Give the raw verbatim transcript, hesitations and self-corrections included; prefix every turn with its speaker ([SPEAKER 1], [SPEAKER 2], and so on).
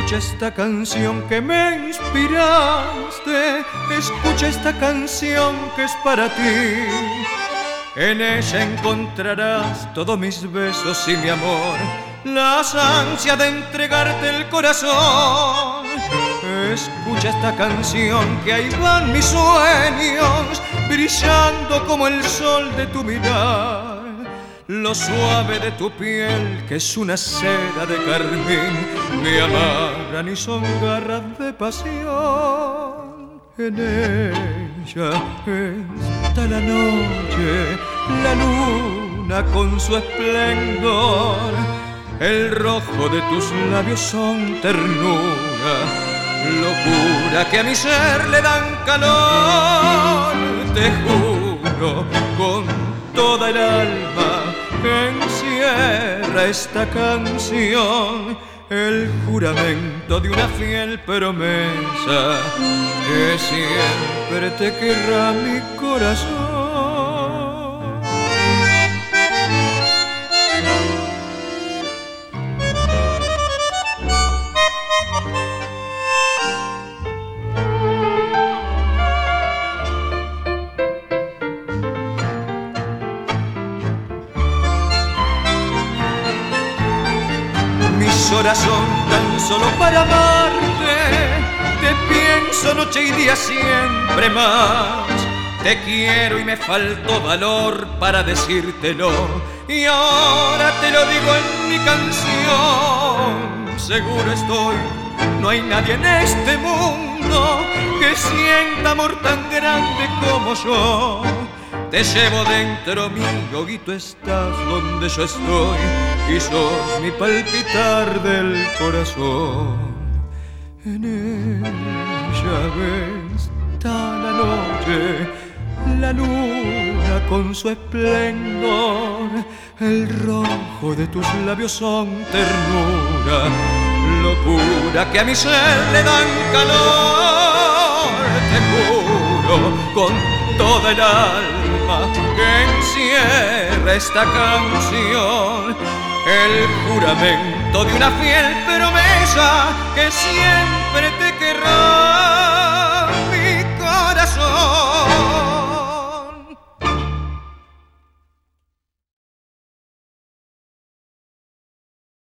[SPEAKER 1] Escucha esta canción que me inspiraste, escucha esta canción que es para ti. En ella encontrarás todos mis besos y mi amor, las ansias de entregarte el corazón. Escucha esta canción que ahí van mis sueños, brillando como el sol de tu mirar. Lo suave de tu piel, que es una seda de carmín, me amarran y son garras de pasión. En ella está la noche, la luna con su esplendor. El rojo de tus labios son ternura, locura que a mi ser le dan calor. Te juro con toda el alma que encierra esta canción, el juramento de una fiel promesa que siempre te querrá mi corazón. Mis horas son tan solo para amarte, te pienso noche y día siempre más. Te quiero y me faltó valor para decírtelo, y ahora te lo digo en mi canción. Seguro estoy, no hay nadie en este mundo que sienta amor tan grande como yo. Te llevo dentro mío y tú estás donde yo estoy, y sos mi palpitar del corazón. En ella está la noche, la luna con su esplendor. El rojo de tus labios son ternura, locura que a mi ser le dan calor. Te juro con toda el alma que encierra esta canción, el juramento de una fiel promesa que siempre te querrá.